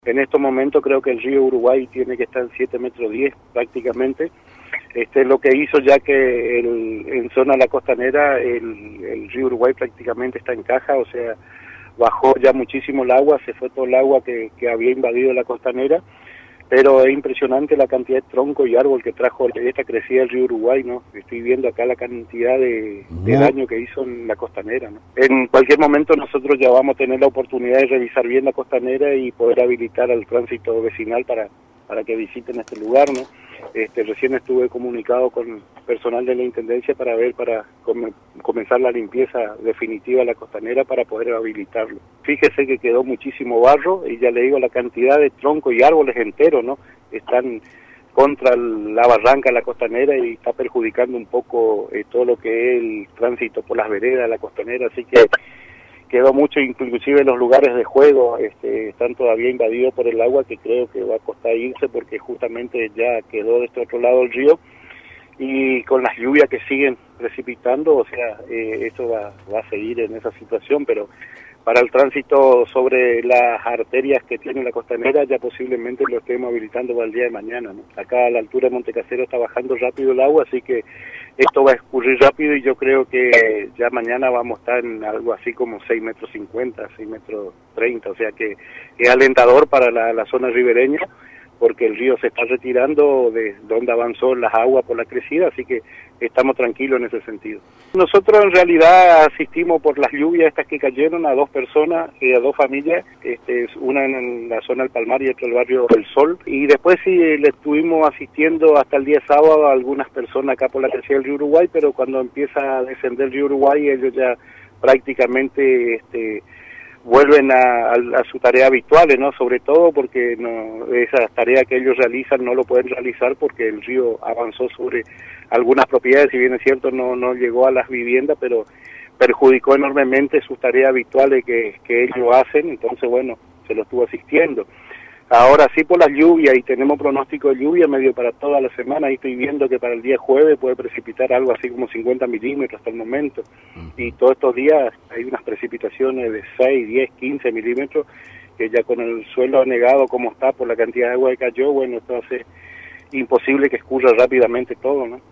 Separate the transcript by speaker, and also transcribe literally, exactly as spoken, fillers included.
Speaker 1: En estos momentos creo que el río Uruguay tiene que estar en siete metros diez prácticamente. Este, lo que hizo ya que el, en zona de la costanera el, el río Uruguay prácticamente está en caja, o sea, bajó ya muchísimo el agua, se fue todo el agua que, que había invadido la costanera, pero es impresionante la cantidad de tronco y árbol que trajo esta crecida del río Uruguay, ¿no? Estoy viendo acá la cantidad de, de daño que hizo en la costanera, ¿no? En cualquier momento nosotros ya vamos a tener la oportunidad de revisar bien la costanera y poder habilitar al tránsito vecinal para, para que visiten este lugar, ¿no? Este, recién estuve comunicado con personal de la Intendencia para ver, para com comenzar la limpieza definitiva de la costanera para poder habilitarlo. Fíjese que quedó muchísimo barro y ya le digo, la cantidad de troncos y árboles enteros, ¿no? Están contra la barranca de la costanera y está perjudicando un poco eh, todo lo que es el tránsito por las veredas de la costanera, así que quedó mucho, inclusive los lugares de juego este, están todavía invadidos por el agua, que creo que va a costar irse porque justamente ya quedó de este otro lado del río, y con las lluvias que siguen precipitando, o sea, eh, eso va, va a seguir en esa situación, pero para el tránsito sobre las arterias que tiene la costanera ya posiblemente lo estemos habilitando para el día de mañana, ¿no? Acá a la altura de Montecasero está bajando rápido el agua, así que esto va a escurrir rápido y yo creo que ya mañana vamos a estar en algo así como seis metros cincuenta, seis metros treinta, o sea que es alentador para la, la zona ribereña, porque el río se está retirando de donde avanzó las aguas por la crecida, así que estamos tranquilos en ese sentido. Nosotros en realidad asistimos por las lluvias estas que cayeron a dos personas, y a dos familias, este, una en la zona del Palmar y otra en el barrio del Sol, y después sí le estuvimos asistiendo hasta el día sábado a algunas personas acá por la crecida del río Uruguay, pero cuando empieza a descender el río Uruguay ellos ya prácticamente este, vuelven a, a, a su tarea habituales, ¿no? Sobre todo porque no, esas tareas que ellos realizan no lo pueden realizar porque el río avanzó sobre algunas propiedades, si bien es cierto no, no llegó a las viviendas, pero perjudicó enormemente sus tareas habituales que, que ellos hacen, entonces bueno, se lo estuvo asistiendo. Ahora sí, por las lluvias, y tenemos pronóstico de lluvia medio para toda la semana, y estoy viendo que para el día jueves puede precipitar algo así como cincuenta milímetros hasta el momento, y todos estos días hay unas precipitaciones de seis, diez, quince milímetros, que ya con el suelo anegado como está por la cantidad de agua que cayó, bueno, esto hace imposible que escurra rápidamente todo, ¿no?